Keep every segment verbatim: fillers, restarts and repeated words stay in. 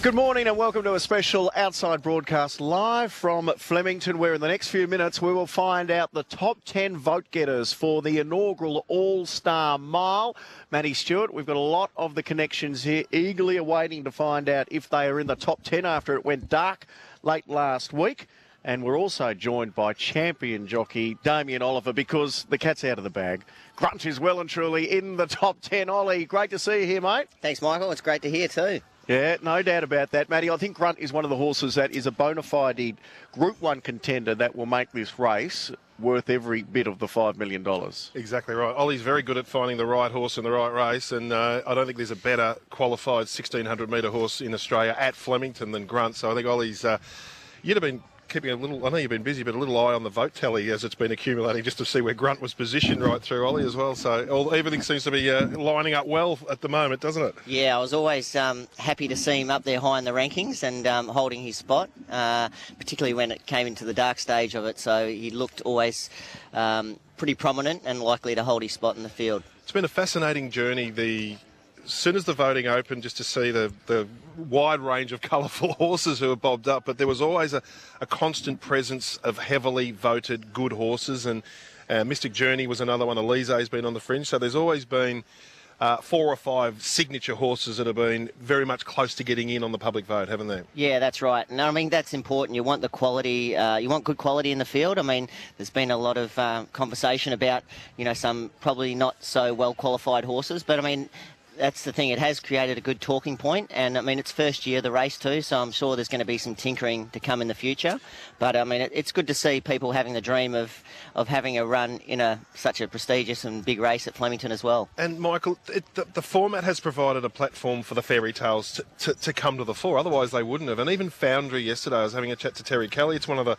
Good morning and welcome to a special outside broadcast live from Flemington, where in the next few minutes we will find out the top ten vote getters for the inaugural All-Star Mile. Matty Stewart, we've got a lot of the connections here, eagerly awaiting to find out if they are in the top ten after it went dark late last week. And we're also joined by champion jockey Damien Oliver, because the cat's out of the bag. Grunt is well and truly in the top ten. Ollie, great to see you here, mate. Thanks, Michael. It's great to hear too. Yeah, no doubt about that, Matty. I think Grunt is one of the horses that is a bona fide Group one contender that will make this race worth every bit of the five million dollars. Exactly right. Ollie's very good at finding the right horse in the right race, and uh, I don't think there's a better qualified sixteen hundred metre horse in Australia at Flemington than Grunt. So I think Ollie's, uh, you'd have been keeping a little, I know you've been busy, but a little eye on the vote tally as it's been accumulating, just to see where Grunt was positioned right through, Ollie, as well. So all, everything seems to be uh, lining up well at the moment, doesn't it? Yeah, I was always um, happy to see him up there high in the rankings and um, holding his spot, uh, particularly when it came into the dark stage of it. So he looked always um, pretty prominent and likely to hold his spot in the field. It's been a fascinating journey. The As soon as the voting opened, just to see the, the wide range of colourful horses who have bobbed up, but there was always a, a constant presence of heavily voted good horses, and uh, Mystic Journey was another one. Elise's been on the fringe, so there's always been uh, four or five signature horses that have been very much close to getting in on the public vote, haven't they? Yeah, that's right. And I mean, that's important. You want the quality, uh, you want good quality in the field. I mean, there's been a lot of uh, conversation about, you know, some probably not so well qualified horses, but I mean, that's the thing. It has created a good talking point, and I mean, it's first year of the race too, so I'm sure there's going to be some tinkering to come in the future. But I mean, it, it's good to see people having the dream of, of having a run in a such a prestigious and big race at Flemington as well. And Michael, it, the, the format has provided a platform for the fairy tales to, to, to come to the fore. Otherwise, they wouldn't have. And even Foundry yesterday, I was having a chat to Terry Kelly. It's one of the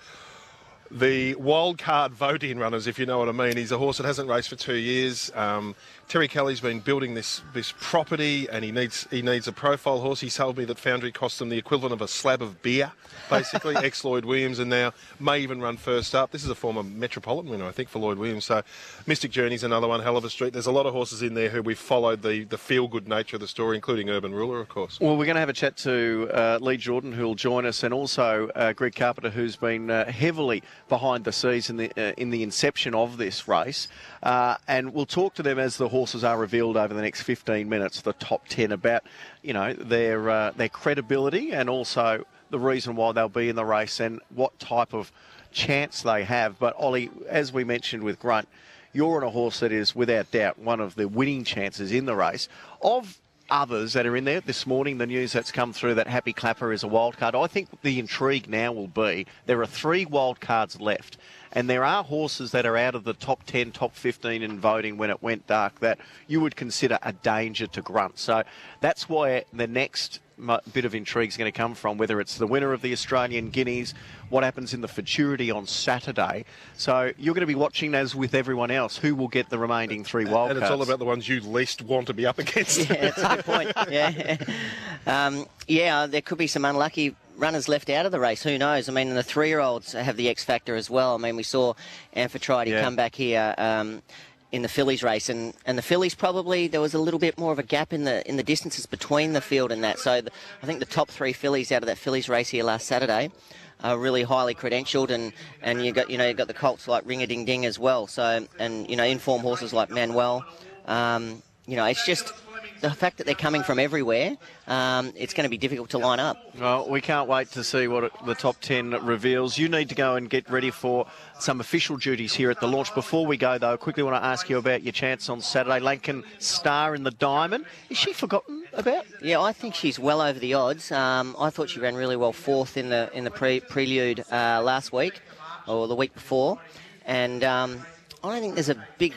the wild card vote-in runners, if you know what I mean. He's a horse that hasn't raced for two years. Um, Terry Kelly's been building this this property, and he needs he needs a profile horse. He told me that Foundry cost him the equivalent of a slab of beer, basically, ex-Lloyd Williams, and now may even run first up. This is a former Metropolitan winner, I think, for Lloyd Williams. So Mystic Journey's another one, hell of a street. There's a lot of horses in there who we've followed the, the feel-good nature of the story, including Urban Ruler, of course. Well, we're going to have a chat to uh, Lee Jordan, who will join us, and also uh, Greg Carpenter, who's been uh, heavily behind the scenes in the, uh, in the inception of this race. Uh, and we'll talk to them as the horses are revealed over the next fifteen minutes, the top ten, about, you know, their uh, their credibility and also the reason why they'll be in the race and what type of chance they have. But Ollie, as we mentioned with Grunt, you're on a horse that is without doubt one of the winning chances in the race. Of others that are in there this morning, the news that's come through that Happy Clapper is a wild card. I think the intrigue now will be there are three wild cards left, and there are horses that are out of the top ten, top fifteen in voting when it went dark that you would consider a danger to Grunt. So that's why the next bit of intrigue is going to come from, whether it's the winner of the Australian Guineas, what happens in the Futurity on Saturday. So you're going to be watching, as with everyone else, who will get the remaining three wild and cards. And it's all about the ones you least want to be up against. Yeah, that's a good point. Yeah, um, yeah, there could be some unlucky runners left out of the race. Who knows? I mean, the three-year-olds have the X factor as well. I mean, we saw Amphitrite yeah. come back here um, in the fillies race, and, and the fillies probably there was a little bit more of a gap in the in the distances between the field and that. So the, I think the top three fillies out of that fillies race here last Saturday are really highly credentialed, and, and you got you know you got the colts like Ring a Ding Ding as well. So and you know informed horses like Manuel. Um, you know, it's just the fact that they're coming from everywhere, um, it's going to be difficult to line up. Well, we can't wait to see what it, the top ten reveals. You need to go and get ready for some official duties here at the launch. Before we go, though, I quickly want to ask you about your chance on Saturday. Lankan Star in the Diamond. Is she forgotten about? Yeah, I think she's well over the odds. Um, I thought she ran really well fourth in the in the pre prelude uh, last week, or the week before. And um, I don't think there's a big...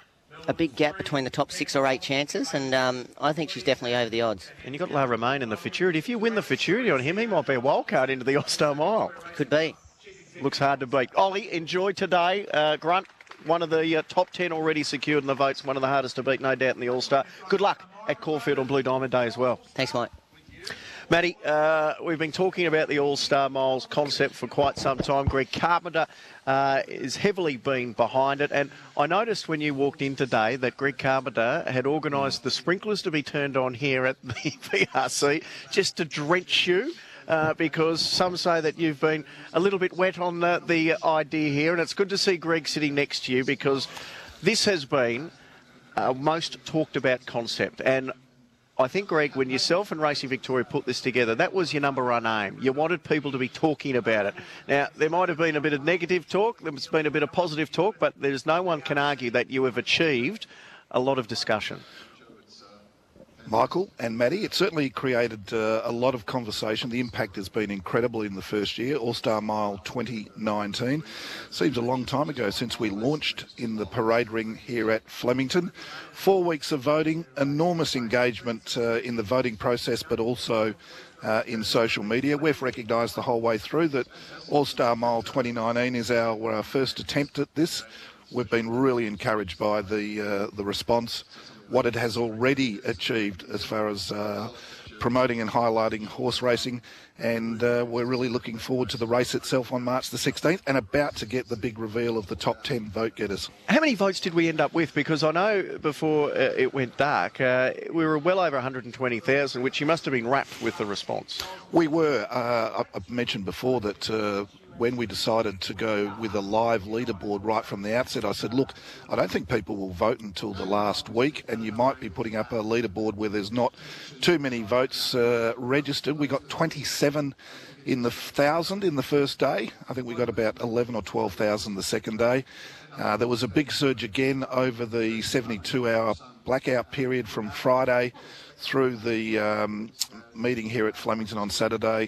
a big gap between the top six or eight chances, and um, I think she's definitely over the odds. And you've got La Romaine in the Futurity. If you win the Futurity on him, he might be a wild card into the All-Star Mile. Could be. Looks hard to beat. Ollie, enjoy today. Uh, Grunt, one of the uh, top ten already secured in the votes, one of the hardest to beat, no doubt, in the All-Star. Good luck at Caulfield on Blue Diamond Day as well. Thanks, Mike. Matty, uh, we've been talking about the All-Star Miles concept for quite some time. Greg Carpenter uh, is heavily been behind it. And I noticed when you walked in today that Greg Carpenter had organised the sprinklers to be turned on here at the V R C just to drench you. Uh, because some say that you've been a little bit wet on the, the idea here. And it's good to see Greg sitting next to you because this has been a most talked about concept. And I think, Greg, when yourself and Racing Victoria put this together, that was your number one aim. You wanted people to be talking about it. Now, there might have been a bit of negative talk, there's been a bit of positive talk, but there's no one can argue that you have achieved a lot of discussion. Michael and Matty, it certainly created uh, a lot of conversation. The impact has been incredible in the first year, All-Star Mile twenty nineteen. Seems a long time ago since we launched in the parade ring here at Flemington. Four weeks of voting, enormous engagement uh, in the voting process, but also uh, in social media. We've recognised the whole way through that All-Star Mile twenty nineteen is our uh, first attempt at this. We've been really encouraged by the uh, the response, what it has already achieved as far as uh, promoting and highlighting horse racing, and uh, we're really looking forward to the race itself on March the sixteenth and about to get the big reveal of the top ten vote getters. How many votes did we end up with? Because I know before uh, it went dark, uh, we were well over one hundred twenty thousand, which you must have been wrapped with the response. We were. Uh, I, I mentioned before that uh, when we decided to go with a live leaderboard right from the outset, I said, look, I don't think people will vote until the last week, and you might be putting up a leaderboard where there's not too many votes uh, registered. We got twenty-seven in the thousand in the first day. I think we got about eleven or twelve thousand the second day. Uh, there was a big surge again over the seventy-two hour blackout period from Friday through the um, meeting here at Flemington on Saturday.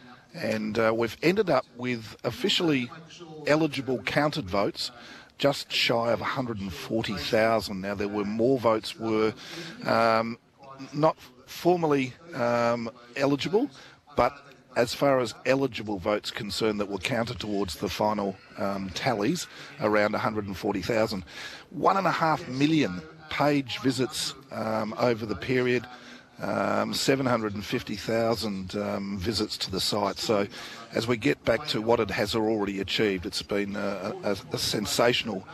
And uh, we've ended up with officially eligible counted votes just shy of one hundred forty thousand. Now, there were more votes were um, not formally um, eligible, but as far as eligible votes concerned that were counted towards the final um, tallies, around one hundred forty thousand. One and a half million page visits um, over the period. Um, seven hundred fifty thousand um, visits to the site. So as we get back to what it has already achieved, it's been a, a, a sensational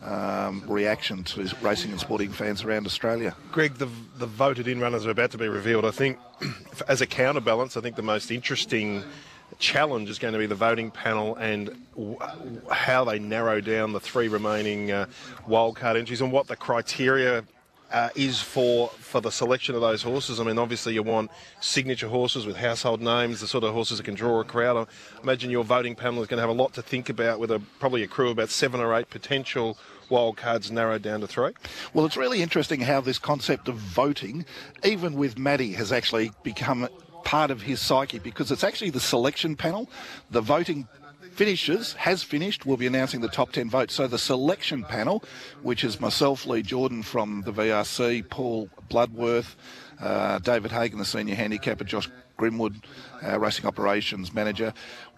um, reaction to racing and sporting fans around Australia. Greg, the, the voted in runners are about to be revealed. I think as a counterbalance, I think the most interesting challenge is going to be the voting panel and w- how they narrow down the three remaining uh, wildcard entries and what the criteria Uh, is for for the selection of those horses. I mean, obviously you want signature horses with household names, the sort of horses that can draw a crowd. I imagine your voting panel is going to have a lot to think about with a probably a crew of about seven or eight potential wild cards narrowed down to three. Well, it's really interesting how this concept of voting, even with Matty, has actually become part of his psyche, because it's actually the selection panel, the voting finishes, has finished, we'll be announcing the top ten votes. So the selection panel, which is myself, Lee Jordan from the V R C, Paul Bloodworth, uh, David Hagan, the senior handicapper, Josh Grimwood, uh, racing operations manager.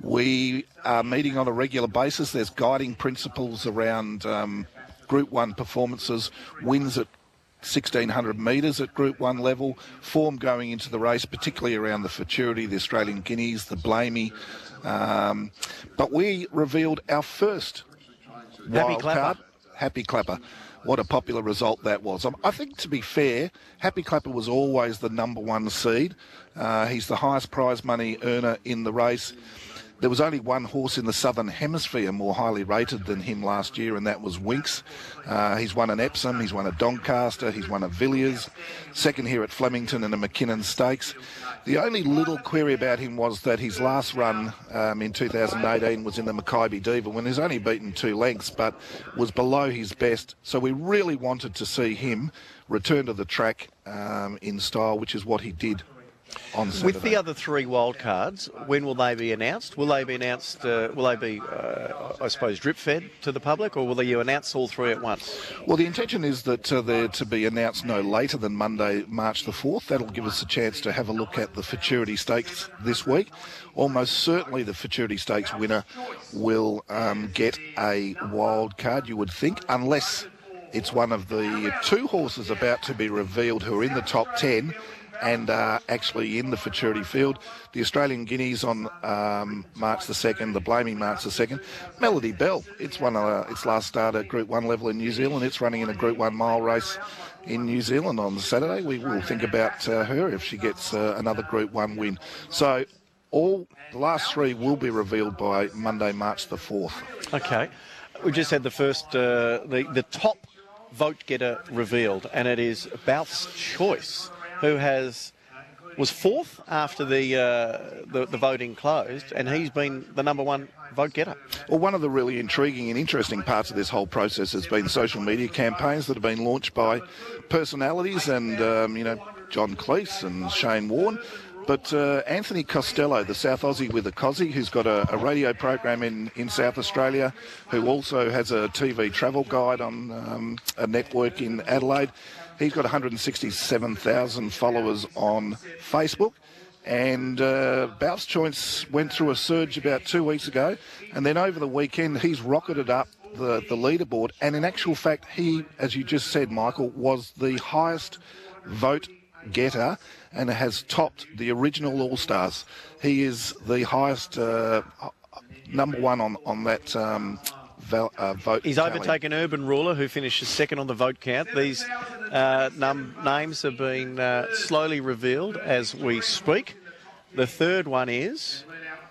We are meeting on a regular basis. There's guiding principles around um, Group one performances, wins at sixteen hundred metres at Group one level, form going into the race, particularly around the Futurity, the Australian Guineas, the Blamey. Um, but we revealed our first Happy wild Clapper. card, Happy Clapper. What a popular result that was. Um, I think, to be fair, Happy Clapper was always the number one seed. Uh, he's the highest prize money earner in the race. There was only one horse in the Southern Hemisphere more highly rated than him last year, and that was Winx. Uh, he's won an Epsom, he's won a Doncaster, he's won a Villiers, second here at Flemington and a McKinnon Stakes. The only little query about him was that his last run um, in two thousand eighteen was in the Mackay Diva, when he's only beaten two lengths, but was below his best. So we really wanted to see him return to the track um, in style, which is what he did on Saturday. With the other three wildcards, when will they be announced? Will they be announced, uh, will they be, uh, I suppose, drip-fed to the public, or will you announce all three at once? Well, the intention is that uh, they're to be announced no later than Monday, March the fourth. That'll give us a chance to have a look at the Futurity Stakes this week. Almost certainly the Futurity Stakes winner will um, get a wild card, you would think, unless it's one of the two horses about to be revealed who are in the top ten and are actually in the futurity field. The Australian Guineas on um, March the second, the Blamey March the second. Melody Bell, it's won uh, its last start at Group one level in New Zealand. It's running in a Group one mile race in New Zealand on Saturday. We will think about uh, her if she gets uh, another Group one win. So all the last three will be revealed by Monday, March the fourth. Okay. We just had the first, uh, the, the top vote getter revealed, and it is Balth's Choice, who has was fourth after the, uh, the the voting closed, and he's been the number one vote getter. Well, one of the really intriguing and interesting parts of this whole process has been social media campaigns that have been launched by personalities, and um, you know, John Cleese and Shane Warne. But uh, Anthony Costello, the South Aussie with a Cozzy, who's got a, a radio program in, in South Australia, who also has a T V travel guide on um, a network in Adelaide. He's got one hundred sixty-seven thousand followers on Facebook. And uh, Balth's Choice went through a surge about two weeks ago. And then over the weekend, he's rocketed up the, the leaderboard. And in actual fact, he, as you just said, Michael, was the highest vote getter and has topped the original All-Stars. He is the highest uh, number one on, on that um, val, uh, vote He's tally. overtaken Urban Ruler, who finishes second on the vote count. These uh, num- names have been uh, slowly revealed as we speak. The third one is...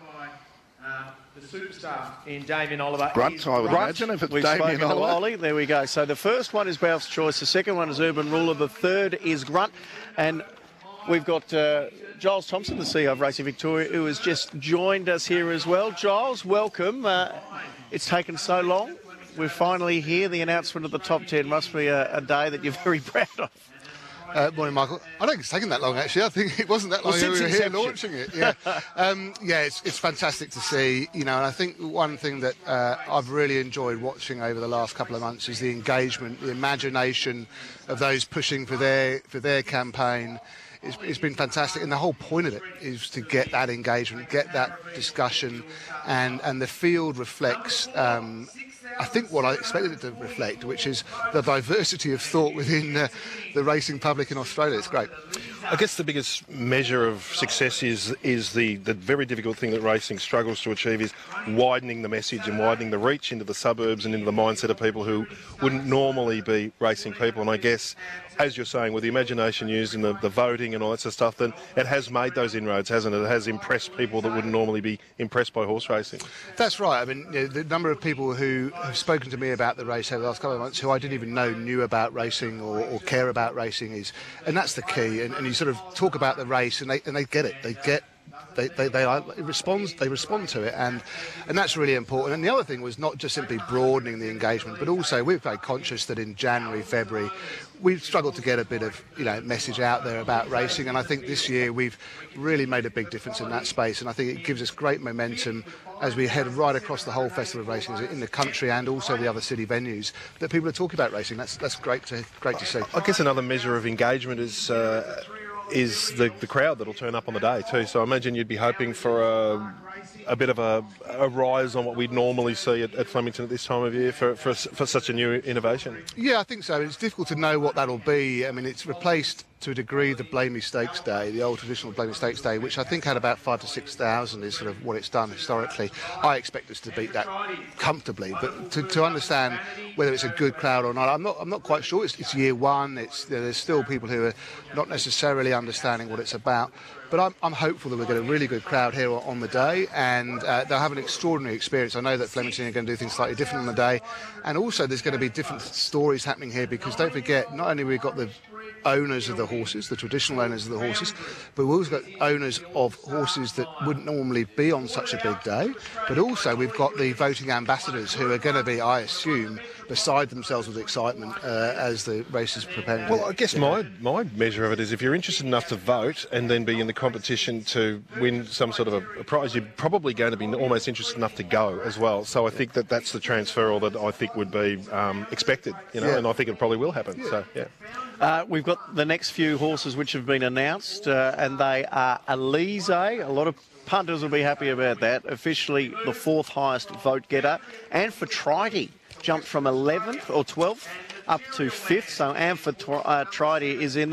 Superstar in Damien Oliver. Grunt, I would Grunt. imagine, if it's We've Damien spoken to Oliver. Ollie. There we go. So the first one is Balth's Choice. The second one is Urban Ruler. The third is Grunt. And we've got uh, Giles Thompson, the C E O of Racing Victoria, who has just joined us here as well. Giles, welcome. Uh, it's taken so long. We're finally here. The announcement of the top ten must be a, a day that you're very proud of. Uh, morning, Michael. I don't think it's taken that long, actually. I think it wasn't that long Well, we were since here inception. launching it. Yeah, um, yeah, it's, it's fantastic to see, you know, and I think one thing that uh, I've really enjoyed watching over the last couple of months is the engagement, the imagination of those pushing for their for their campaign. It's, it's been fantastic, and the whole point of it is to get that engagement, get that discussion, and, and the field reflects... Um, I think what I expected it to reflect, which is the diversity of thought within uh, the racing public in Australia. It's great. I guess the biggest measure of success is is the, the very difficult thing that racing struggles to achieve is widening the message and widening the reach into the suburbs and into the mindset of people who wouldn't normally be racing people. And I guess, as you're saying, with the imagination used in the, the voting and all that sort of stuff, then it has made those inroads, hasn't it? It has impressed people that wouldn't normally be impressed by horse racing. That's right. I mean, you know, the number of people who have spoken to me about the race over the last couple of months who I didn't even know knew about racing or, or care about racing is, and that's the key. And, and you sort of talk about the race, and they and they get it. They get. They they they are, it responds. They respond to it, and and that's really important. And the other thing was not just simply broadening the engagement, but also we're very conscious that in January, February, we've struggled to get a bit of you know message out there about racing. And I think this year we've really made a big difference in that space. And I think it gives us great momentum as we head right across the whole Festival of Racing in the country and also the other city venues that people are talking about racing. That's that's great to great to see. I guess another measure of engagement is uh, is the, the crowd that'll turn up on the day too. So I imagine you'd be hoping for a, a bit of a, a rise on what we'd normally see at, at Flemington at this time of year for, for for such a new innovation. Yeah, I think so. It's difficult to know what that'll be. I mean, it's replaced to a degree the Blamey Stakes Day, the old traditional Blamey Stakes Day, which I think had about five to six thousand is sort of what it's done historically. I expect us to beat that comfortably, but to, to understand whether it's a good crowd or not, I'm not. I'm not quite sure. It's, it's year one. It's you know, there's still people who are not necessarily understanding what it's about. But I'm, I'm hopeful that we'll get a really good crowd here on the day, and uh, they'll have an extraordinary experience. I know that Flemington are going to do things slightly different on the day, and also there's going to be different stories happening here because don't forget, not only we've got the owners of the horses, the traditional owners of the horses, but we've also got owners of horses that wouldn't normally be on such a big day, but also we've got the voting ambassadors who are going to be, I assume, beside themselves with excitement uh, as the race is preparing. Well, I guess my, my measure of it is if you're interested enough to vote and then be in the competition to win some sort of a, a prize, you're probably going to be almost interested enough to go as well. So I think that that's the transferal that I think would be um, expected, you know, Yeah. and I think it probably will happen. Yeah. So, yeah. Uh, we've got the next few horses which have been announced, uh, and they are Elise. A lot of punters will be happy about that. Officially the fourth highest vote getter. And for Amphitrite jumped from eleventh or twelfth up to fifth. So Amphitrite is in there.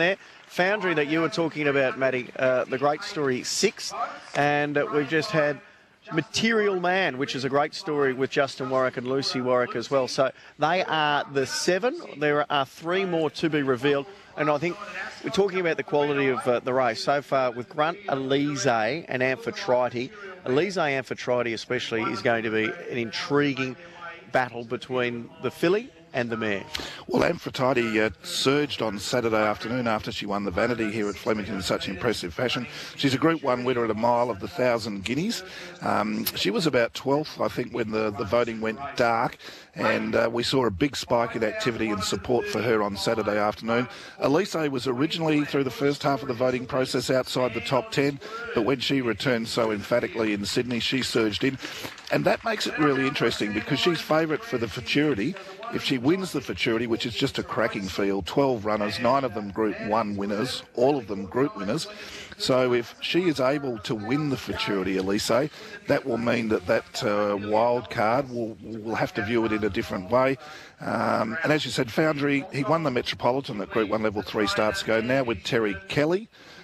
Foundry that you were talking about, Matty, uh, the great story, sixth, and uh, we've just had Material Man, which is a great story with Justin Warwick and Lucy Warwick as well. So they are the seven. There are three more to be revealed. And I think we're talking about the quality of uh, the race so far with Grunt, Elise and Amphitrite. Elise Amphitrite especially is going to be an intriguing battle between the filly and the mare. Well, Amphitrite uh, surged on Saturday afternoon after she won the Vanity here at Flemington in such impressive fashion. She's a Group one winner at a mile of the Thousand Guineas. Um, she was about twelfth, I think, when the, the voting went dark, and uh, we saw a big spike in activity and support for her on Saturday afternoon. Elise was originally, through the first half of the voting process, outside the top ten, but when she returned so emphatically in Sydney, she surged in. And that makes it really interesting because she's favourite for the Futurity. If she wins the Futurity, which is just a cracking field, twelve runners, nine of them Group one winners, all of them Group winners. So if she is able to win the Futurity, Elise, that will mean that that uh, wild card, will will have to view it in a different way. Um, and as you said, Foundry, he won the Metropolitan at Group one Level three starts ago, now with Terry Kelly.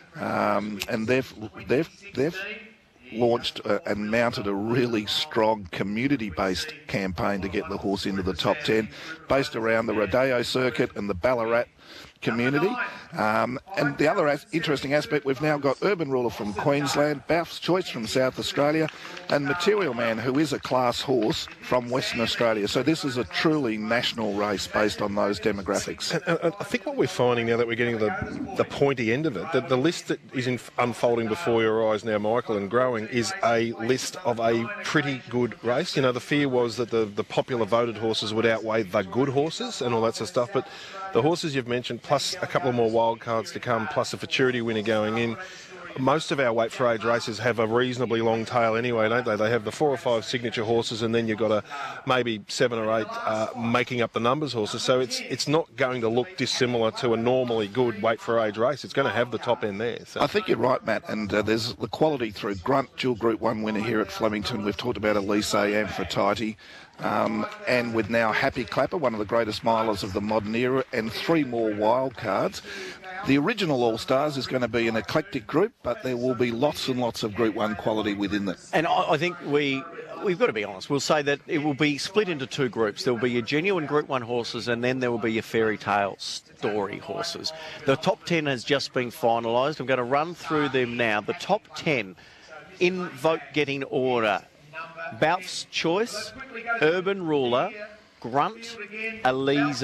Um, and they've, they've, they've launched uh, and mounted a really strong community-based campaign to get the horse into the top ten, based around the Rodeo circuit and the Ballarat community. Um, and the other as- interesting aspect, we've now got Urban Ruler from Queensland, Bough's Choice from South Australia, and Material Man, who is a class horse from Western Australia. So this is a truly national race based on those demographics. And, and I think what we're finding now that we're getting to the, the pointy end of it, that the list that is in, unfolding before your eyes now, Michael, and growing, is a list of a pretty good race. You know, the fear was that the, the popular voted horses would outweigh the good horses and all that sort of stuff, but the horses you've mentioned, plus a couple of more wild cards to come, plus a Futurity winner going in. Most of our weight for age races have a reasonably long tail anyway, don't they? They have the four or five signature horses, and then you've got a maybe seven or eight uh, making up the numbers horses. So it's it's not going to look dissimilar to a normally good weight for age race. It's going to have the top end there. So. I think you're right, Matt, and uh, there's the quality through Grunt, dual Group one winner here at Flemington. We've talked about Elise, Amphitrite, um, and with now Happy Clapper, one of the greatest milers of the modern era, and three more wild cards. The original All-Stars is going to be an eclectic group, but there will be lots and lots of Group one quality within it. And I, I think we, we've got to be honest. We'll say that it will be split into two groups. There will be your genuine Group one horses, and then there will be your fairy tale story horses. The top ten has just been finalised. I'm going to run through them now. The top ten in vote-getting order. Bough's Choice, Urban Ruler, Grunt, Elise,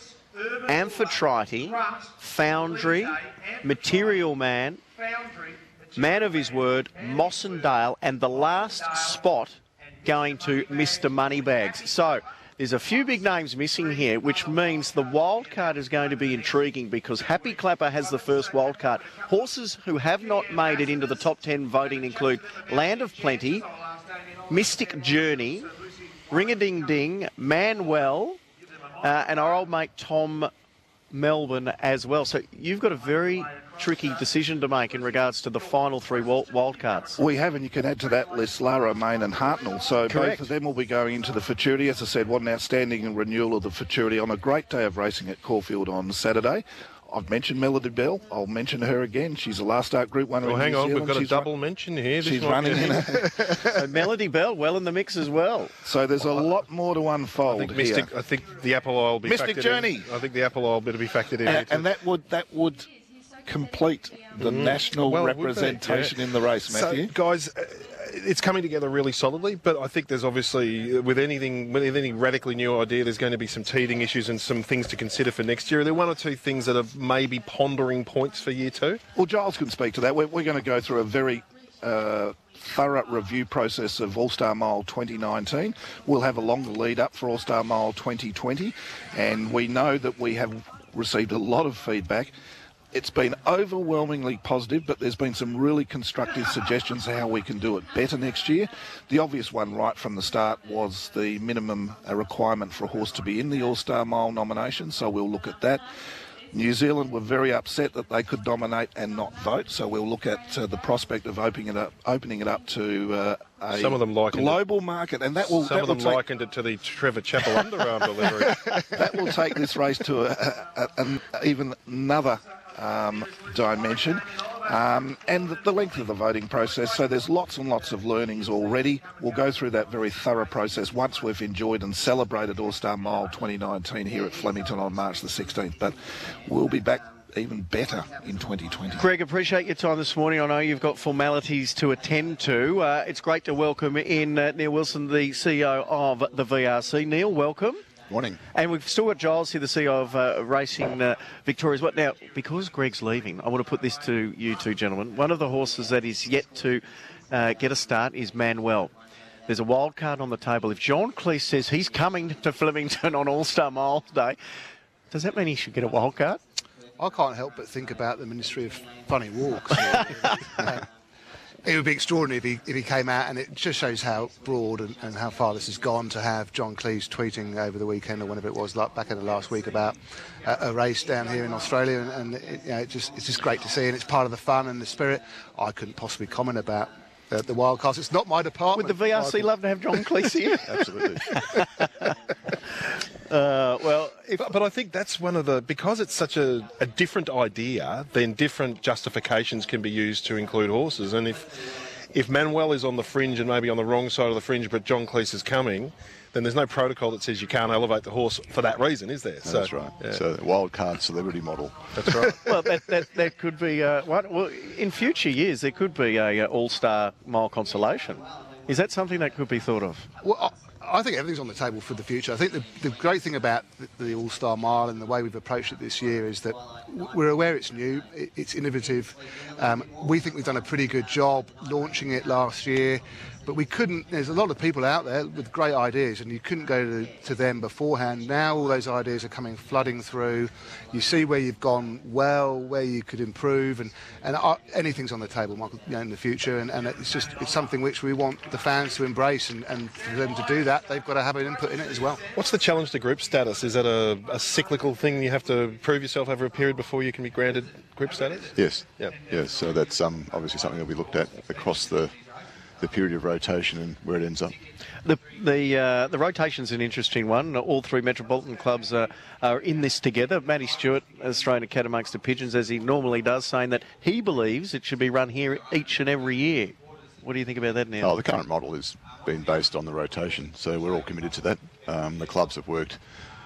Amphitrite, Foundry, Material Man, Man of His Word, Mossendale, and the last spot going to Mister Moneybags. So there's a few big names missing here, which means the wild card is going to be intriguing because Happy Clapper has the first wild card. Horses who have not made it into the top ten voting include Land of Plenty, Mystic Journey, Ring-a-Ding-Ding, Manuel, Uh, and our old mate Tom Melbourne as well. So you've got a very tricky decision to make in regards to the final three wild, wild cards. We have, and you can add to that list Lara, Main and Hartnell. So Correct. Both of them will be going into the Futurity. As I said, what an outstanding renewal of the Futurity on a great day of racing at Caulfield on Saturday. I've mentioned Melody Bell. I'll mention her again. She's a last start Group one. Well, in hang New on, Zealand. we've got She's a double run- mention here. This She's might running be- in a... So Melody Bell, well in the mix as well. So there's a lot more to I unfold think, here. Mystic, I think the Apple Oil will be Mystic factored Journey. in. I think the Apple Oil bit will be factored in. and, here too. and that would that would complete the national Well, it would be, representation yeah. in the race, Matthew. So, guys, uh, it's coming together really solidly, but I think there's obviously, uh, with anything, with any radically new idea, there's going to be some teething issues and some things to consider for next year. Are there one or two things that are maybe pondering points for year two? Well, Giles can speak to that. We're, we're going to go through a very uh, thorough review process of All-Star Mile twenty nineteen. We'll have a longer lead up for All-Star Mile twenty twenty, and we know that we have received a lot of feedback. It's been overwhelmingly positive, but there's been some really constructive suggestions how we can do it better next year. The obvious one right from the start was the minimum uh, requirement for a horse to be in the All-Star Mile nomination, so we'll look at that. New Zealand were very upset that they could dominate and not vote, so we'll look at uh, the prospect of opening it up, opening it up to uh, a Some of them likened global market, and that will Some that of will them take, likened it to the Trevor Chappell underarm delivery. that will take this race to a, a, a, an even another um, dimension. Um, and the, the length of the voting process. So there's lots and lots of learnings already. We'll go through that very thorough process once we've enjoyed and celebrated All-Star Mile twenty nineteen here at Flemington on March the sixteenth. But we'll be back even better in twenty twenty. Greg, appreciate your time this morning. I know you've got formalities to attend to. Uh, it's great to welcome in uh, Neil Wilson, the C E O of the V R C. Neil, welcome. Morning. And we've still got Giles here, the C E O of uh, Racing uh, Victoria's. What now? Because Greg's leaving, I want to put this to you two gentlemen. One of the horses that is yet to uh, get a start is Manuel. There's a wild card on the table. If John Cleese says he's coming to Flemington on All-Star Mile Day, does that mean he should get a wild card? I can't help but think about the Ministry of Funny Walks. uh, it would be extraordinary if he, if he came out, and it just shows how broad and, and how far this has gone to have John Cleese tweeting over the weekend or whenever it was, like back in the last week, about uh, a race down here in Australia, and, and it, you know, it just, it's just great to see, and it's part of the fun and the spirit. I couldn't possibly comment about uh, the wild cards. It's not my department. Would the V R C love to have John Cleese here? Absolutely. Uh, well, if, But, but I think that's one of the, because it's such a, a different idea, then different justifications can be used to include horses. And if if Manuel is on the fringe and maybe on the wrong side of the fringe, but John Cleese is coming, then there's no protocol that says you can't elevate the horse for that reason, is there? No, that's right. Yeah. So the wild card celebrity model. That's right. well, that, that, that could be, uh, what, well, in future years, there could be a, a all-star mile consolation. Is that something that could be thought of? Well, I, I think everything's on the table for the future. I think the, the great thing about the, the All-Star Mile and the way we've approached it this year is that we're aware it's new, it, it's innovative. Um, we think we've done a pretty good job launching it last year, but we couldn't, there's a lot of people out there with great ideas, and you couldn't go to, to them beforehand. Now all those ideas are coming flooding through. You see where you've gone well, where you could improve, and, and uh, anything's on the table, Michael, you know, in the future, and, and it's just it's something which we want the fans to embrace, and, and for them to do that, they've got to have an input in it as well. What's the challenge to group status? Is that a, a cyclical thing? You have to prove yourself over a period before you can be granted group status? Yes. Yeah. Yes. So that's um, obviously something that we looked at across the the period of rotation and where it ends up. The the uh, the rotation's an interesting one. All three metropolitan clubs are, are in this together. Matty Stewart has thrown a cat amongst the pigeons, as he normally does, saying that he believes it should be run here each and every year. What do you think about that, Neil? Oh, the current model has been based on the rotation, so we're all committed to that. Um, the clubs have worked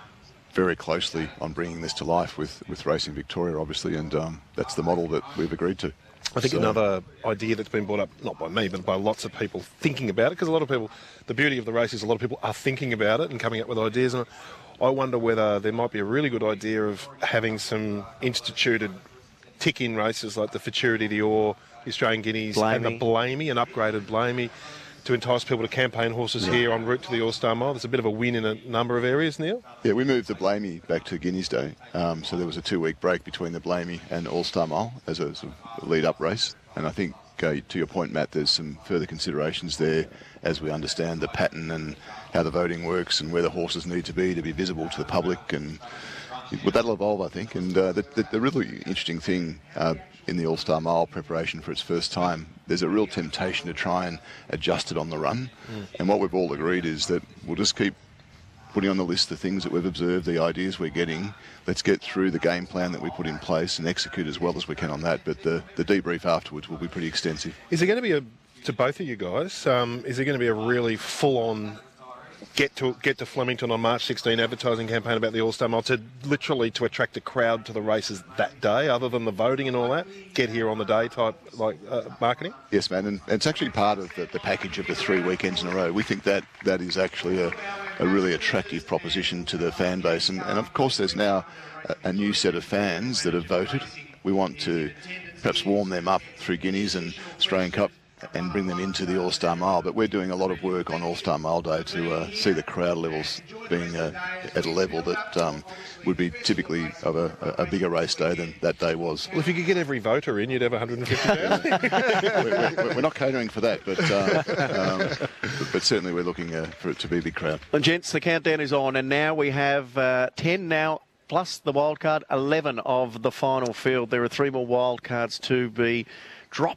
very closely on bringing this to life with, with Racing Victoria, obviously, and um, that's the model that we've agreed to. I think So- another idea that's been brought up, not by me, but by lots of people thinking about it, because a lot of people, the beauty of the race is a lot of people are thinking about it and coming up with ideas. And I wonder whether there might be a really good idea of having some instituted tick-in races like the Futurity, the Ore, the Australian Guineas, and the Blamey, an upgraded Blamey, to entice people to campaign horses Yeah. here en route to the All-Star Mile. There's a bit of a win in a number of areas, Neil. Yeah, we moved the Blamey back to Guineas Day, um, so there was a two-week break between the Blamey and All-Star Mile as a sort of lead-up race. And I think, uh, to your point, Matt, there's some further considerations there as we understand the pattern and how the voting works and where the horses need to be to be visible to the public. And well, that'll evolve, I think. And uh, the, the, the really interesting thing uh, in the All-Star Mile preparation for its first time, there's a real temptation to try and adjust it on the run. Mm. And what we've all agreed is that we'll just keep putting on the list the things that we've observed, the ideas we're getting. Let's get through the game plan that we put in place and execute as well as we can on that. But the, the debrief afterwards will be pretty extensive. Is there going to be a, to both of you guys, um, is there going to be a really full-on get to get to Flemington on March sixteenth advertising campaign about the All-Star Mile to literally to attract a crowd to the races that day, other than the voting and all that? Get here on the day type like uh, marketing? Yes, man, and it's actually part of the, the package of the three weekends in a row. We think that that is actually a, a really attractive proposition to the fan base. And, and of course, there's now a, a new set of fans that have voted. We want to perhaps warm them up through Guineas and Australian Cup and bring them into the All-Star Mile. But we're doing a lot of work on All-Star Mile Day to uh, see the crowd levels being uh, at a level that um, would be typically of a, a bigger race day than that day was. Well, if you could get every voter in, you'd have one hundred fifty thousand. we're, we're, we're not catering for that, but, uh, um, but, but certainly we're looking uh, for it to be a big crowd. And gents, the countdown is on, and now we have uh, ten now, plus the wild card, eleven of the final field. There are three more wild cards to be dropped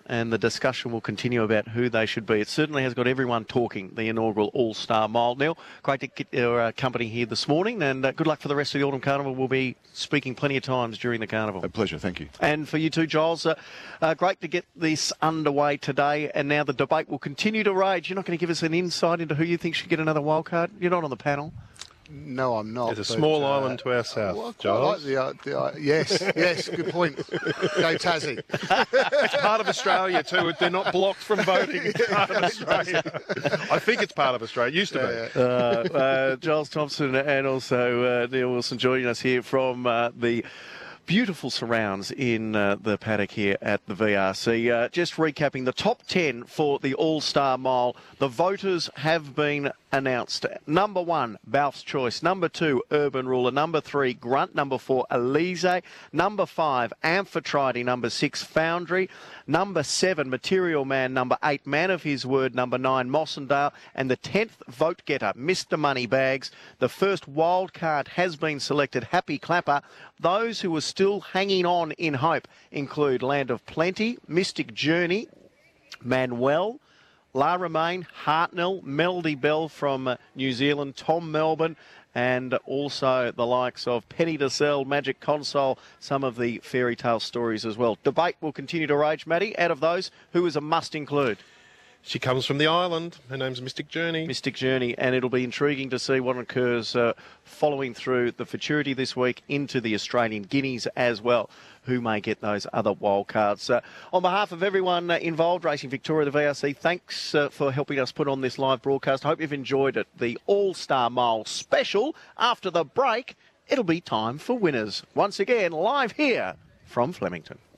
and the discussion will continue about who they should be. It certainly has got everyone talking, the inaugural All-Star Mile. Neil, great to get your uh, company here this morning, and uh, good luck for the rest of the Autumn Carnival. We'll be speaking plenty of times during the Carnival. A pleasure, thank you. And for you too, Giles, uh, uh, great to get this underway today, and now the debate will continue to rage. You're not going to give us an insight into who you think should get another wild card? You're not on the panel. No, I'm not. There's a but, small uh, island to our south, well, I quite Giles. like the, uh, the, uh, yes, yes, good point. Go Tassie. It's part of Australia too. They're not blocked from voting. It's part of Australia. I think it's part of Australia. It used to be. Uh, uh, Giles Thompson and also uh, Neil Wilson joining us here from uh, the beautiful surrounds in uh, the paddock here at the V R C. Uh, just recapping the top ten for the All-Star Mile. The voters have been announced. Number one, Balf's Choice. Number two, Urban Ruler. Number three, Grunt. Number four, Elise. Number five, Amphitrite. Number six, Foundry. Number seven, Material Man. Number eight, Man of His Word. Number nine, Mossendale. And the tenth vote getter, Mister Moneybags. The first wild card has been selected, Happy Clapper. Those who are still hanging on in hope include Land of Plenty, Mystic Journey, Manuel, La Romaine, Hartnell, Melody Bell from uh, New Zealand, Tom Melbourne, and also the likes of Penny DeSalle, Magic Console, some of the fairy tale stories as well. Debate will continue to rage, Matty. Out of those, who is a must include? She comes from the island. Her name's Mystic Journey. Mystic Journey, and it'll be intriguing to see what occurs uh, following through the Futurity this week into the Australian Guineas as well. Who may get those other wild cards. Uh, on behalf of everyone uh, involved, Racing Victoria, the V R C, thanks uh, for helping us put on this live broadcast. I hope you've enjoyed it. The All-Star Mile special. After the break, it'll be time for winners. Once again, live here from Flemington.